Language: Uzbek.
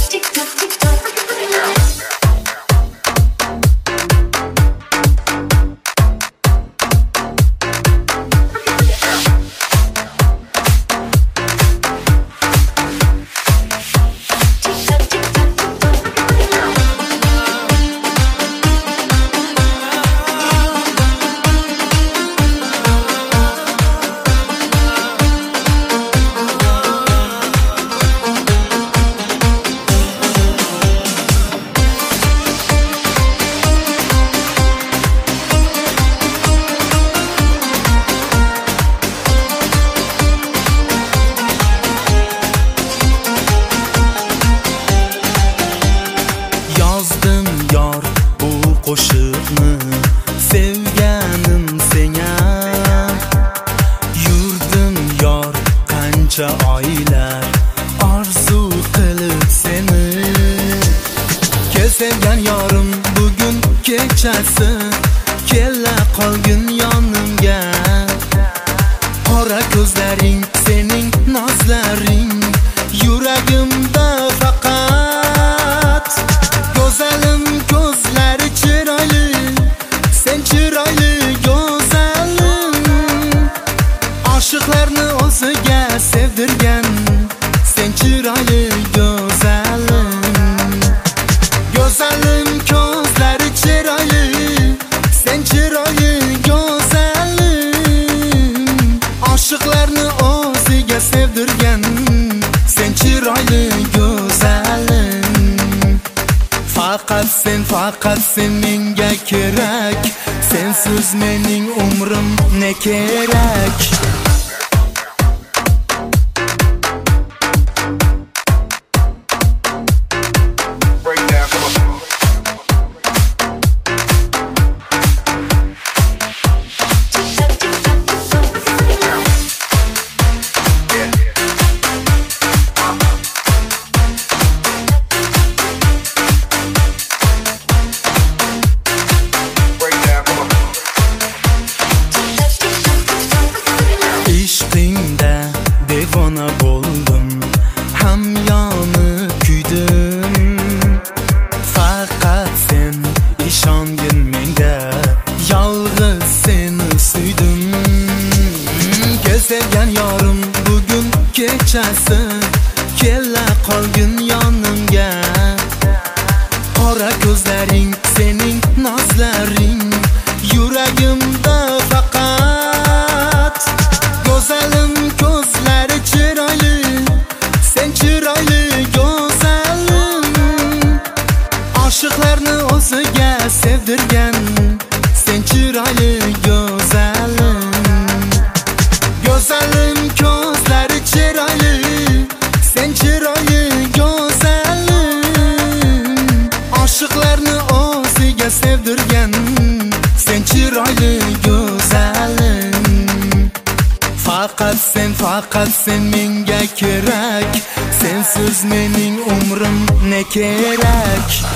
qo'shiqni sevganim senga yurdim yor qancha oylar orzu qilib seni kel sevgan yorim bugun kechasi kela qolgin yonimga qora ko'zlaring sening nozlaring yuragimda faqat go'zalim ko'zlari chiroyli sen chiroyli go'zalim oshiqlarni o'ziga sevdirgan sen chiroyli go'zalim go'zalim ko'zlari chiroyli sen chiroyli go'zalim oshiqlarni o'ziga sevdirgan sen chiroyli go'zalim faqat sen menga kerak sensiz mening umrim ne kerak devona bo'ldum hamyoni kuydim faqat sen ishongin menga yolg'iz seni suydim kel sevgan yorim bugun kechasi kela qolgin yonimga qora ko'zlaring sening nozlaring yuragimda faqat go'zalim ko'zlari chiroyli sen chiroyli go'zalim oshiqlarni o'ziga sevdirgan sen chiroyli go'zalim go'zalim ko'zlari chiroyli sen chiroyli go'zalim oshiqlarni o'ziga sevdirgan sen chiroyli go'zalim faqat sen menga kerak sensiz mening umrim ne kerak